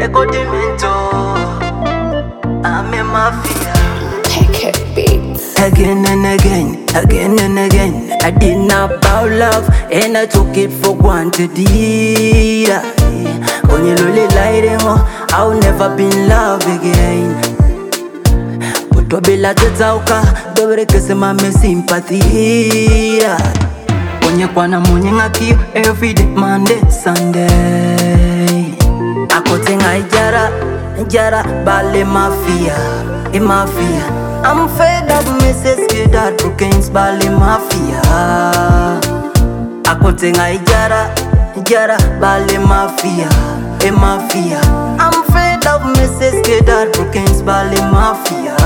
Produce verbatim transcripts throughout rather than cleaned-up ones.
Ekodimento, I'm a mafia. Take it beats. Again and again, again and again, I did not bow love, and I took it for granted. When you lose lighting, I'll never be in love again. But to be like the talker, the break is my sympathy. When you wanna morning I keep every day, Monday, Sunday. I could think I jara, jara, bale mafia, a mafia. I'm fed up, Missus Kid, that cocaine, bale mafia. I could think I jara, jara, bale mafia, a mafia. I'm fed up, Missus Kid, that cocaine, bale mafia.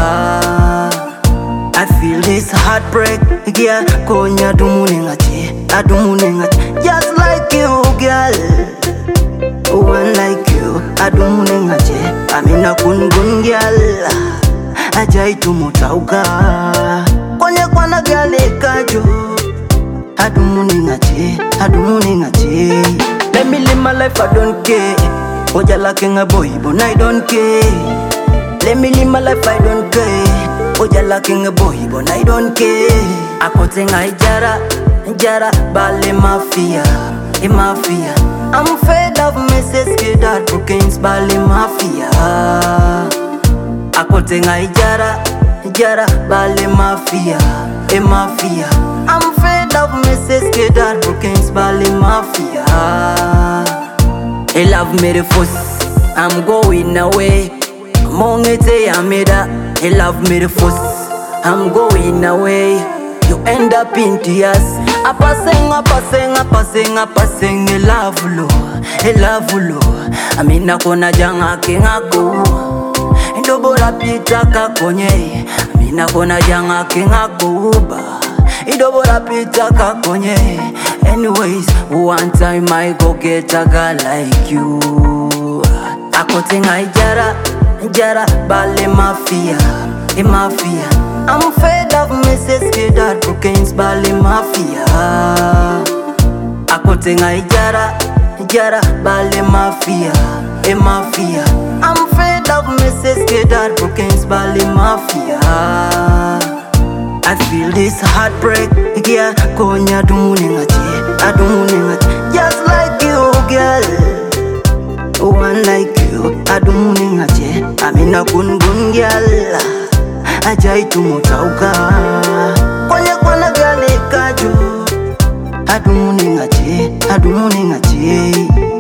I feel this heartbreak, girl. Konya dumuningache, adumuningache. Just like you, girl. One like you, adumuningache. Amina kun gun, girl. Ajai tumutauka. Konya kwana girl ekajo. Adumuningache, adumuningache. Let me live my life, I don't care. Oja like a boy, but I don't care. Let me live my life, I don't care. Oja lacking a boy, but I don't care. I could sing I jara, jara, bale mafia, a mafia. I'm fed up, Missus Kid, that cocaine, bale mafia. I could sing I jara, jara, bale mafia, a mafia. I'm fed up, Missus Kid, that cocaine, bale mafia. He love me the fuss, I'm going away. Mongete Amida, he love me the fuss. I'm going away. You end up in tears. A passing, a passing, a passing, a passing. He love lo, he love lo. I mean, na kona janga kinga go. Idobora pita kakonye. I mean, na kona janga kinga go ba. Idobora pita kakonye. Anyways, one time I go get a girl like you. I could think I jara. Jara, bale mafia, a mafia. I'm fed up, Missus Kid, that cocaine, bale mafia. I could think I jara, jara, bale mafia, a mafia. I'm fed up, Missus Kid, that cocaine, bale mafia. I feel this heartbreak, yeah. Konya dumuningache, adumuningache. Just like you, girl. One like you, adumuningache. Amina kun gun, girl. Ajai tumutauka. Konya kwana girl ekajo. Adumuningache, adumuningache.